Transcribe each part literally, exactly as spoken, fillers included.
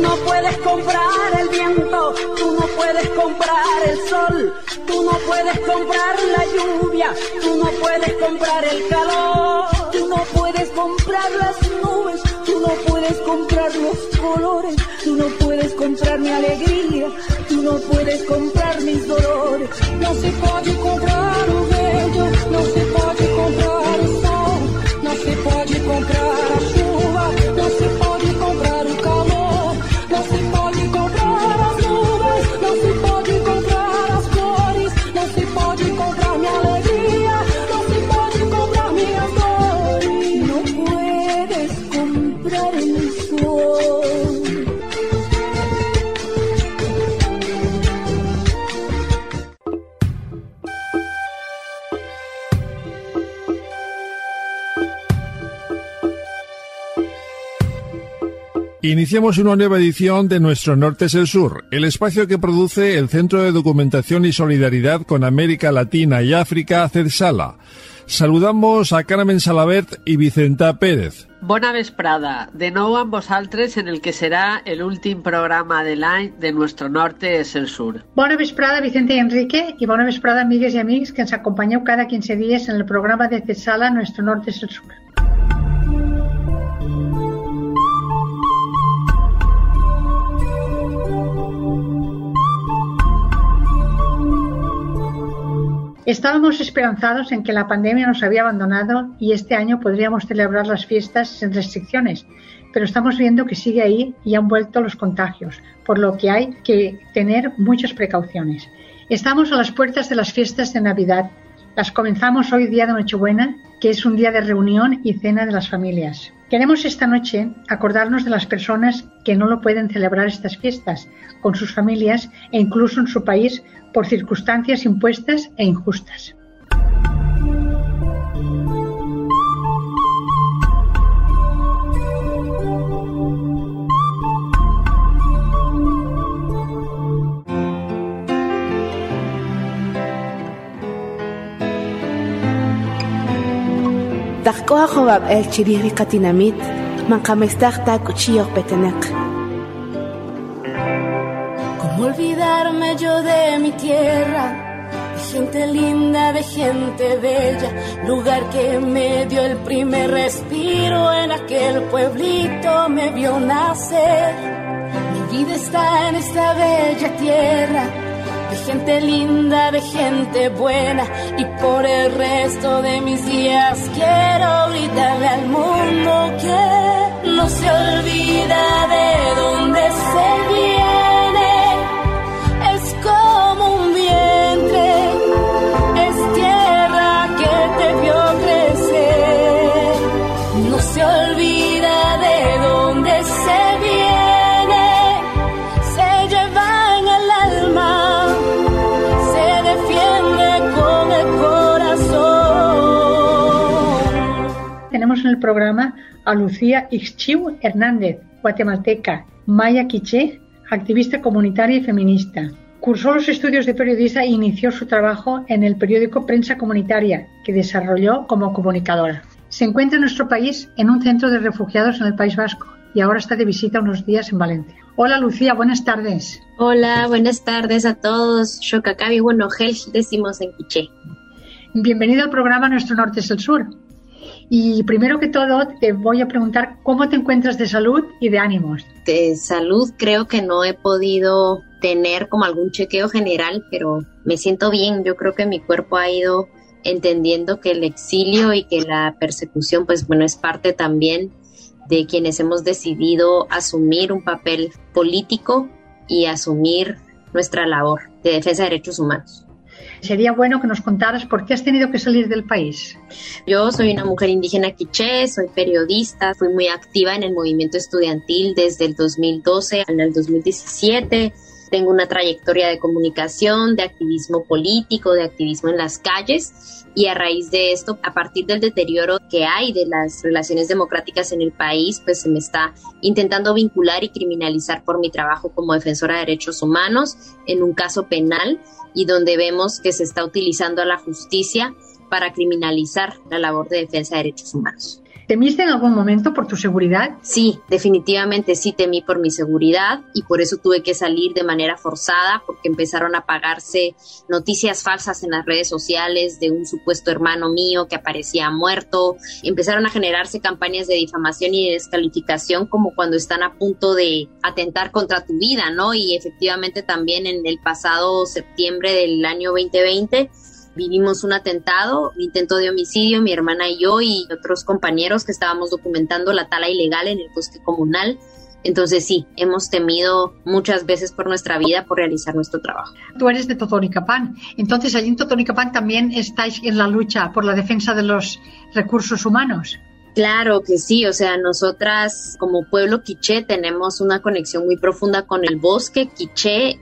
no puedes comprar el viento, tú no puedes comprar el sol, tú no puedes comprar la lluvia, tú no puedes comprar el calor, tú no puedes comprar las nubes, tú no puedes comprar los colores, tú no puedes comprar mi alegría, tú no puedes comprar mis dolores. No se pode comprar o verde, não se pode comprar o sol, não se pode comprar a chuva, não se pode comprar o calor, não se pode comprar as nuvens, não se pode comprar as cores, não se pode comprar minha alegria, não se pode comprar minhas dores. Não puedes comprar el sol. Iniciamos una nueva edición de Nuestro Norte es el Sur, el espacio que produce el Centro de Documentación y Solidaridad con América Latina y África, CEDSALA. Saludamos a Carmen Salabert y Vicenta Pérez. Bona vesprada, de nou amb vosaltres en el que serà el últim programa de l'any de Nuestro Norte es el Sur. Bona vesprada, Vicente i Enrique, i bona vesprada, amigues i amics que ens acompanyeu cada quinze dies en el programa de CEDSALA Nuestro Norte es el Sur. Estábamos esperanzados en que la pandemia nos había abandonado y este año podríamos celebrar las fiestas sin restricciones, pero estamos viendo que sigue ahí y han vuelto los contagios, por lo que hay que tener muchas precauciones. Estamos a las puertas de las fiestas de Navidad. Las comenzamos hoy día de Nochebuena, que es un día de reunión y cena de las familias. Queremos esta noche acordarnos de las personas que no lo pueden celebrar estas fiestas con sus familias e incluso en su país por circunstancias impuestas e injustas. דרכו החובב אל צ'ילירי קטינמית, מנקמסתך תקוchiyoh petenek. ¿Cómo olvidarme yo de mi tierra? De gente linda, de gente bella, lugar que me dio el primer respiro, en aquel pueblito me vio nacer. Mi vida está en esta bella tierra, de gente linda, de gente buena, y por el resto de mis días quiero gritarle al mundo que no se olvida de dónde se viene. Es como un vientre, es tierra que te vio crecer. No se olvida de dónde se viene, se lleva en el alma, tenemos en el programa a Lucía Ixchiu Hernández, guatemalteca, maya quiché, activista comunitaria y feminista. Cursó los estudios de periodista e inició su trabajo en el periódico Prensa Comunitaria, que desarrolló como comunicadora. Se encuentra en nuestro país en un centro de refugiados en el País Vasco y ahora está de visita unos días en Valencia. Hola Lucía, buenas tardes. Hola, buenas tardes a todos. Xocacabí, bueno, gel decimos en quiché. Bienvenido al programa Nuestro Norte es el Sur. Y primero que todo te voy a preguntar cómo te encuentras de salud y de ánimos. De salud creo que no he podido tener como algún chequeo general, pero me siento bien. Yo creo que mi cuerpo ha ido entendiendo que el exilio y que la persecución, pues bueno, es parte también de quienes hemos decidido asumir un papel político y asumir nuestra labor de defensa de derechos humanos. Sería bueno que nos contaras por qué has tenido que salir del país. Yo soy una mujer indígena quiché, soy periodista, fui muy activa en el movimiento estudiantil desde el dos mil doce al dos mil diecisiete. Tengo una trayectoria de comunicación, de activismo político, de activismo en las calles, y a raíz de esto, a partir del deterioro que hay de las relaciones democráticas en el país, pues se me está intentando vincular y criminalizar por mi trabajo como defensora de derechos humanos en un caso penal, y donde vemos que se está utilizando a la justicia para criminalizar la labor de defensa de derechos humanos. ¿Temiste en algún momento por tu seguridad? Sí, definitivamente sí temí por mi seguridad y por eso tuve que salir de manera forzada porque empezaron a pagarse noticias falsas en las redes sociales de un supuesto hermano mío que aparecía muerto. Empezaron a generarse campañas de difamación y de descalificación como cuando están a punto de atentar contra tu vida, ¿no? Y efectivamente también en el pasado septiembre del año veinte veinte vivimos un atentado, un intento de homicidio, mi hermana y yo y otros compañeros que estábamos documentando la tala ilegal en el bosque comunal. Entonces sí, hemos temido muchas veces por nuestra vida por realizar nuestro trabajo. Tú eres de Totonicapán, entonces allí en Totonicapán también estáis en la lucha por la defensa de los recursos humanos. Claro que sí, o sea, nosotras como pueblo quiché tenemos una conexión muy profunda con el bosque. Quiché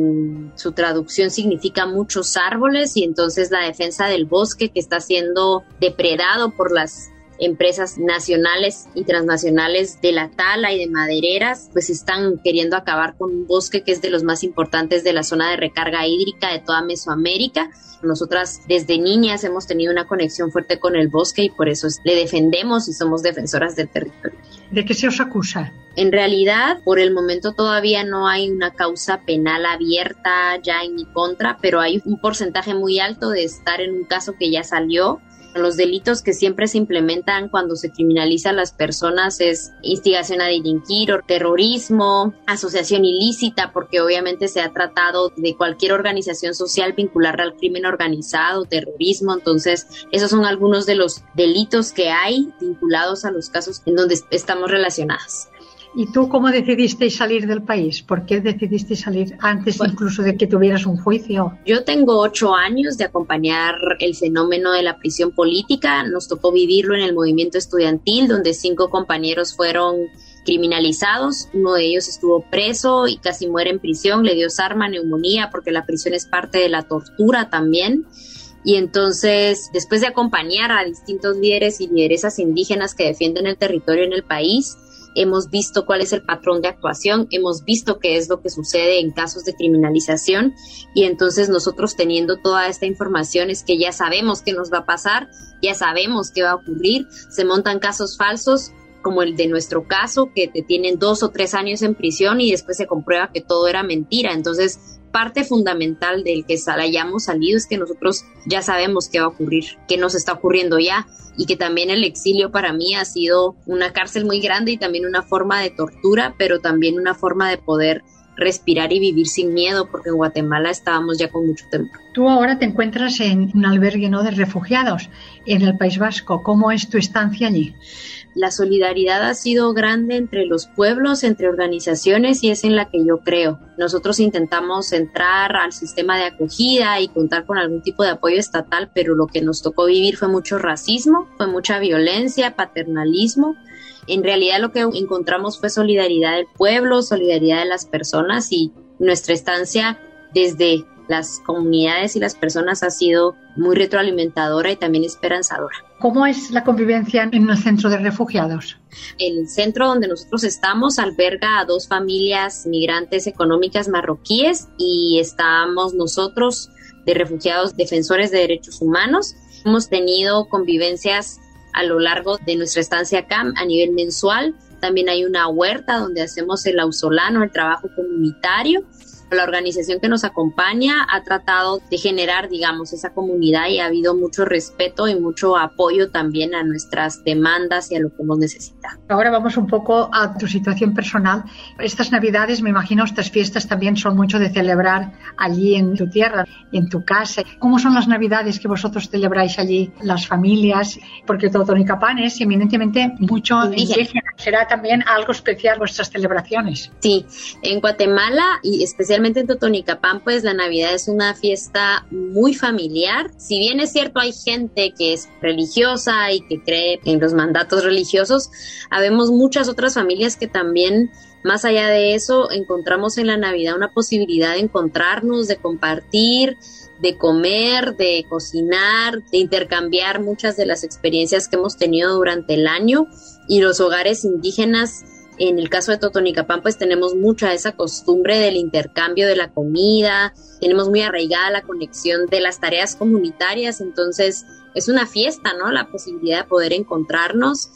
en su traducción significa muchos árboles y entonces la defensa del bosque que está siendo depredado por las empresas nacionales y transnacionales de la tala y de madereras, pues están queriendo acabar con un bosque que es de los más importantes de la zona de recarga hídrica de toda Mesoamérica. Nosotras desde niñas hemos tenido una conexión fuerte con el bosque y por eso le defendemos y somos defensoras del territorio. ¿De qué se os acusa? En realidad, por el momento todavía no hay una causa penal abierta ya en mi contra, pero hay un porcentaje muy alto de estar en un caso que ya salió. Los delitos que siempre se implementan cuando se criminaliza a las personas es instigación a delinquir o terrorismo, asociación ilícita, porque obviamente se ha tratado de cualquier organización social vincularla al crimen organizado, terrorismo. Entonces, esos son algunos de los delitos que hay vinculados a los casos en donde estamos relacionadas. ¿Y tú cómo decidiste salir del país? ¿Por qué decidiste salir antes bueno, incluso de que tuvieras un juicio? Yo tengo ocho años de acompañar el fenómeno de la prisión política. Nos tocó vivirlo en el movimiento estudiantil, donde cinco compañeros fueron criminalizados. Uno de ellos estuvo preso y casi muere en prisión. Le dio sarna, neumonía, porque la prisión es parte de la tortura también. Y entonces, después de acompañar a distintos líderes y lideresas indígenas que defienden el territorio en el país, hemos visto cuál es el patrón de actuación, hemos visto qué es lo que sucede en casos de criminalización y entonces nosotros teniendo toda esta información es que ya sabemos qué nos va a pasar, ya sabemos qué va a ocurrir, se montan casos falsos como el de nuestro caso, que te tienen dos o tres años en prisión y después se comprueba que todo era mentira. Entonces, parte fundamental del que hayamos salido es que nosotros ya sabemos qué va a ocurrir, qué nos está ocurriendo ya, y que también el exilio para mí ha sido una cárcel muy grande y también una forma de tortura, pero también una forma de poder respirar y vivir sin miedo, porque en Guatemala estábamos ya con mucho temor. Tú ahora te encuentras en un albergue, ¿no?, de refugiados en el País Vasco. ¿Cómo es tu estancia allí? La solidaridad ha sido grande entre los pueblos, entre organizaciones, y es en la que yo creo. Nosotros intentamos entrar al sistema de acogida y contar con algún tipo de apoyo estatal, pero lo que nos tocó vivir fue mucho racismo, fue mucha violencia, paternalismo. En realidad lo que encontramos fue solidaridad del pueblo, solidaridad de las personas, y nuestra estancia desde las comunidades y las personas ha sido muy retroalimentadora y también esperanzadora. ¿Cómo es la convivencia en el centro de refugiados? El centro donde nosotros estamos alberga a dos familias migrantes económicas marroquíes y estamos nosotros de refugiados defensores de derechos humanos. Hemos tenido convivencias a lo largo de nuestra estancia acá a nivel mensual. También hay una huerta donde hacemos el ausolano, el trabajo comunitario. La organización que nos acompaña ha tratado de generar, digamos, esa comunidad y ha habido mucho respeto y mucho apoyo también a nuestras demandas y a lo que hemos necesitado. Ahora vamos un poco a tu situación personal. Estas Navidades, me imagino, estas fiestas también son mucho de celebrar allí en tu tierra, en tu casa. ¿Cómo son las Navidades que vosotros celebráis allí, las familias? Porque Totonicapán es eminentemente mucho indígena. ¿Será también algo especial vuestras celebraciones? Sí, en Guatemala y especialmente en Totonicapán, pues la Navidad es una fiesta muy familiar. Si bien es cierto, hay gente que es religiosa y que cree en los mandatos religiosos, habemos muchas otras familias que también, más allá de eso, encontramos en la Navidad una posibilidad de encontrarnos, de compartir, de comer, de cocinar, de intercambiar muchas de las experiencias que hemos tenido durante el año. Y los hogares indígenas, en el caso de Totonicapán, pues tenemos mucha esa costumbre del intercambio de la comida, tenemos muy arraigada la conexión de las tareas comunitarias, entonces es una fiesta, ¿no?, la posibilidad de poder encontrarnos.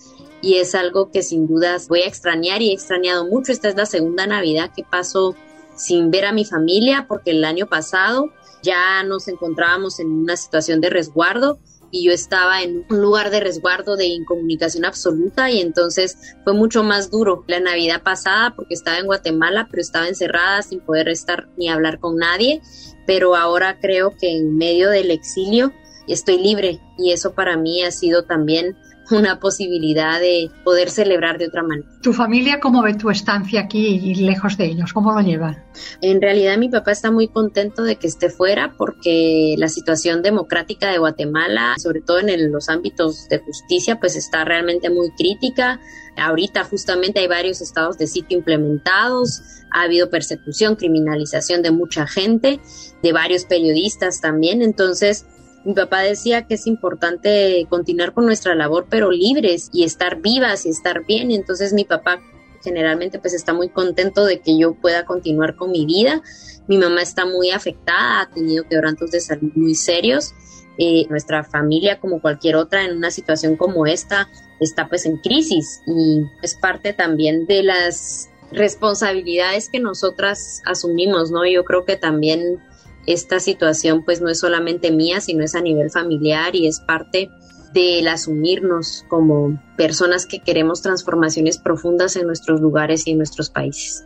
y es algo que sin dudas voy a extrañar y he extrañado mucho. Esta es la segunda Navidad que paso sin ver a mi familia, porque el año pasado ya nos encontrábamos en una situación de resguardo y yo estaba en un lugar de resguardo de incomunicación absoluta, y entonces fue mucho más duro la Navidad pasada porque estaba en Guatemala, pero estaba encerrada sin poder estar ni hablar con nadie. Pero ahora creo que en medio del exilio estoy libre, y eso para mí ha sido también una posibilidad de poder celebrar de otra manera. ¿Tu familia cómo ve tu estancia aquí y lejos de ellos? ¿Cómo lo llevan? En realidad mi papá está muy contento de que esté fuera, porque la situación democrática de Guatemala, sobre todo en el, los ámbitos de justicia, pues está realmente muy crítica. Ahorita justamente hay varios estados de sitio implementados, ha habido persecución, criminalización de mucha gente, de varios periodistas también. Entonces mi papá decía que es importante continuar con nuestra labor, pero libres, y estar vivas y estar bien. Entonces mi papá generalmente pues está muy contento de que yo pueda continuar con mi vida. Mi mamá está muy afectada, ha tenido quebrantos de salud muy serios. Eh, nuestra familia, como cualquier otra en una situación como esta, está pues en crisis, y es parte también de las responsabilidades que nosotras asumimos, ¿no? Yo creo que también esta situación pues no es solamente mía, sino es a nivel familiar, y es parte del asumirnos como personas que queremos transformaciones profundas en nuestros lugares y en nuestros países.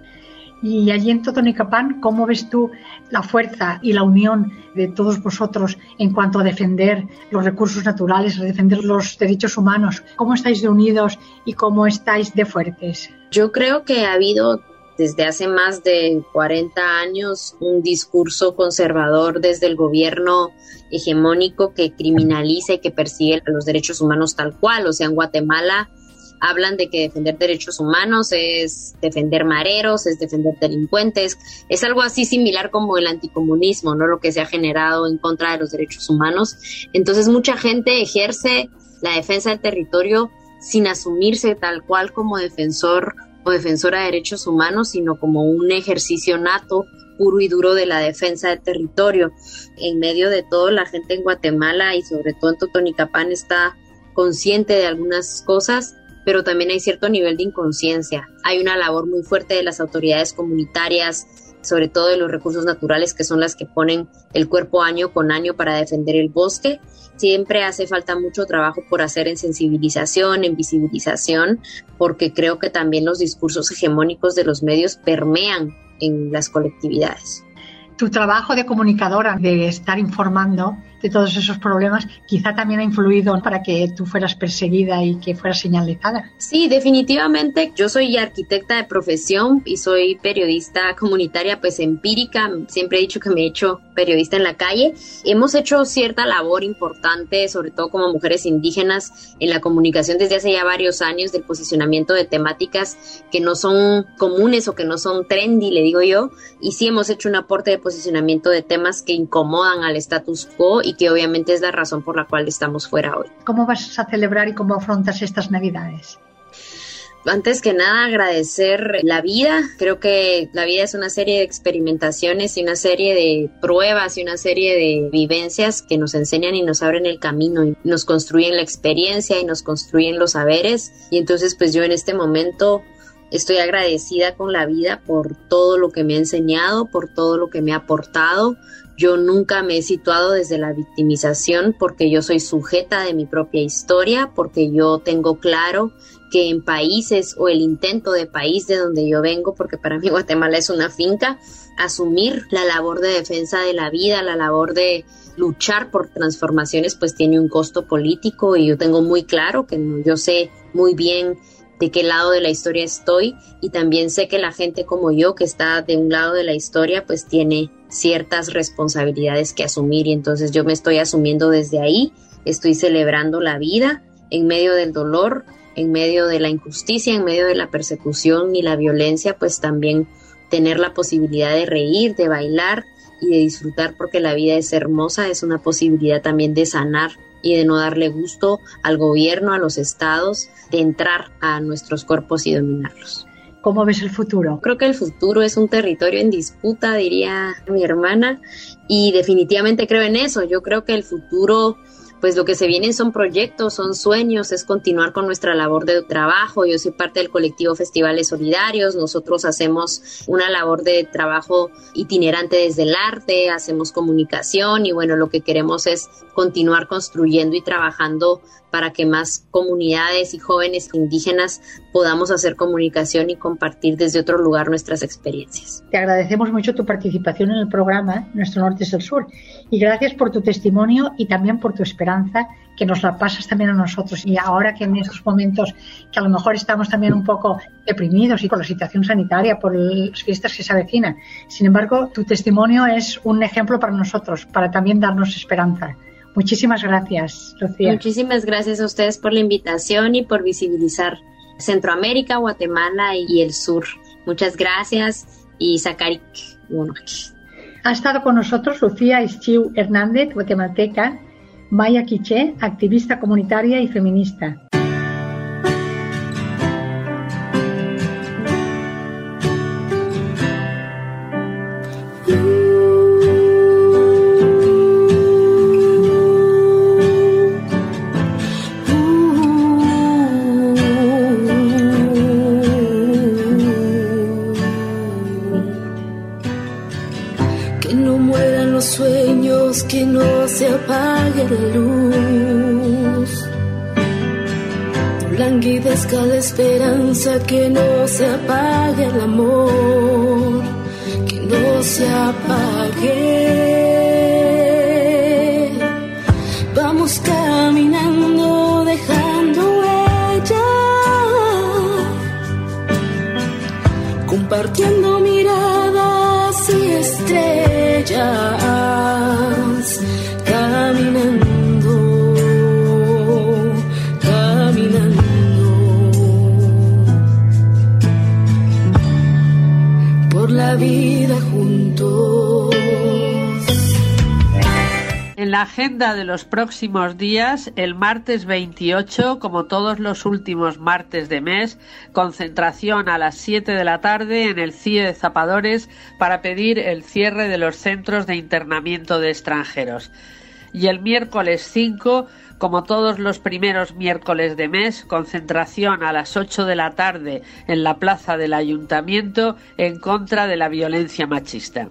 Y allí en Totonicapán, ¿cómo ves tú la fuerza y la unión de todos vosotros en cuanto a defender los recursos naturales, a defender los derechos humanos? ¿Cómo estáis de unidos y cómo estáis de fuertes? Yo creo que ha habido desde hace más de cuarenta años un discurso conservador desde el gobierno hegemónico que criminaliza y que persigue los derechos humanos tal cual. O sea, en Guatemala hablan de que defender derechos humanos es defender mareros, es defender delincuentes. Es algo así similar como el anticomunismo, ¿no? Lo que se ha generado en contra de los derechos humanos. Entonces mucha gente ejerce la defensa del territorio sin asumirse tal cual como defensor o defensora de derechos humanos, sino como un ejercicio nato, puro y duro de la defensa del territorio. En medio de todo, la gente en Guatemala y sobre todo en Totonicapán está consciente de algunas cosas, pero también hay cierto nivel de inconsciencia. Hay una labor muy fuerte de las autoridades comunitarias, sobre todo de los recursos naturales, que son las que ponen el cuerpo año con año para defender el bosque. Siempre hace falta mucho trabajo por hacer en sensibilización, en visibilización, porque creo que también los discursos hegemónicos de los medios permean en las colectividades. Tu trabajo de comunicadora, de estar informando de todos esos problemas, quizá también ha influido para que tú fueras perseguida y que fueras señalizada. Sí, definitivamente. Yo soy arquitecta de profesión y soy periodista comunitaria, pues empírica. Siempre he dicho que me he hecho periodista en la calle. Hemos hecho cierta labor importante, sobre todo como mujeres indígenas, en la comunicación desde hace ya varios años, del posicionamiento de temáticas que no son comunes o que no son trendy, le digo yo. Y sí hemos hecho un aporte de posicionamiento de temas que incomodan al status quo y que obviamente es la razón por la cual estamos fuera hoy. ¿Cómo vas a celebrar y cómo afrontas estas Navidades? Antes que nada, agradecer la vida. Creo que la vida es una serie de experimentaciones y una serie de pruebas y una serie de vivencias que nos enseñan y nos abren el camino y nos construyen la experiencia y nos construyen los saberes. Y entonces pues yo en este momento estoy agradecida con la vida por todo lo que me ha enseñado, por todo lo que me ha aportado. Yo nunca me he situado desde la victimización porque yo soy sujeta de mi propia historia, porque yo tengo claro que en países o el intento de país de donde yo vengo, porque para mí Guatemala es una finca, asumir la labor de defensa de la vida, la labor de luchar por transformaciones, pues tiene un costo político y yo tengo muy claro que yo sé muy bien de qué lado de la historia estoy y también sé que la gente como yo que está de un lado de la historia pues tiene ciertas responsabilidades que asumir y entonces yo me estoy asumiendo desde ahí, estoy celebrando la vida en medio del dolor, en medio de la injusticia, en medio de la persecución y la violencia, pues también tener la posibilidad de reír, de bailar y de disfrutar porque la vida es hermosa, es una posibilidad también de sanar y de no darle gusto al gobierno, a los estados, de entrar a nuestros cuerpos y dominarlos. ¿Cómo ves el futuro? Creo que el futuro es un territorio en disputa, diría mi hermana, y definitivamente creo en eso. Yo creo que el futuro pues lo que se vienen son proyectos, son sueños, es continuar con nuestra labor de trabajo. Yo soy parte del colectivo Festivales Solidarios, nosotros hacemos una labor de trabajo itinerante desde el arte, hacemos comunicación y bueno, lo que queremos es continuar construyendo y trabajando para que más comunidades y jóvenes indígenas podamos hacer comunicación y compartir desde otro lugar nuestras experiencias. Te agradecemos mucho tu participación en el programa Nuestro Norte es el Sur y gracias por tu testimonio y también por tu esperanza que nos la pasas también a nosotros. Y ahora que en estos momentos que a lo mejor estamos también un poco deprimidos y por la situación sanitaria, por las fiestas que se avecinan, sin embargo, tu testimonio es un ejemplo para nosotros, para también darnos esperanza. Muchísimas gracias, Lucía. Muchísimas gracias a ustedes por la invitación y por visibilizar Centroamérica, Guatemala y el sur. Muchas gracias y Zacarik. Bueno, ha estado con nosotros Lucía Eschiu Hernández, guatemalteca, maya quiché, activista comunitaria y feminista. Que no se apague la luz, no languidezca la esperanza, que no se apague el amor, que no se apague. Vamos caminando dejando huella, compartiendo miradas y estrellas. Caminando, caminando, por la vida juntos. En la agenda de los próximos días, el martes veintiocho, como todos los últimos martes de mes, concentración a las siete de la tarde en el C I E de Zapadores para pedir el cierre de los centros de internamiento de extranjeros. Y el miércoles cinco, como todos los primeros miércoles de mes, concentración a las ocho de la tarde en la plaza del Ayuntamiento en contra de la violencia machista.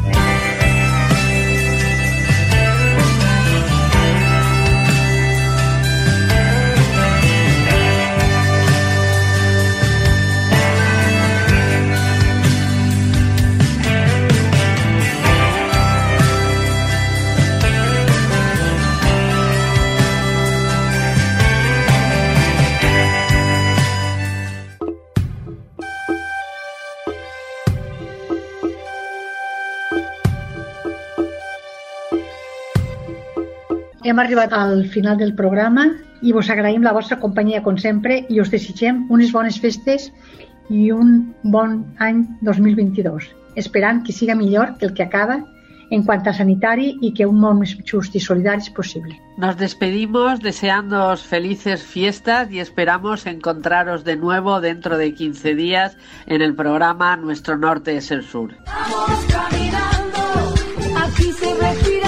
Hem arribat al final del programa i vos agraïm la vostra companyia com sempre i us desitgem unes bones festes i un bon any dos mil veintidós, esperant que siga millor que el que acaba en cuanto a sanitari y que un món més just y solidario es posible. Nos despedimos deseándoos felices fiestas y esperamos encontraros de nuevo dentro de quince días en el programa Nuestro Norte es el Sur. Vamos caminando, aquí se respira.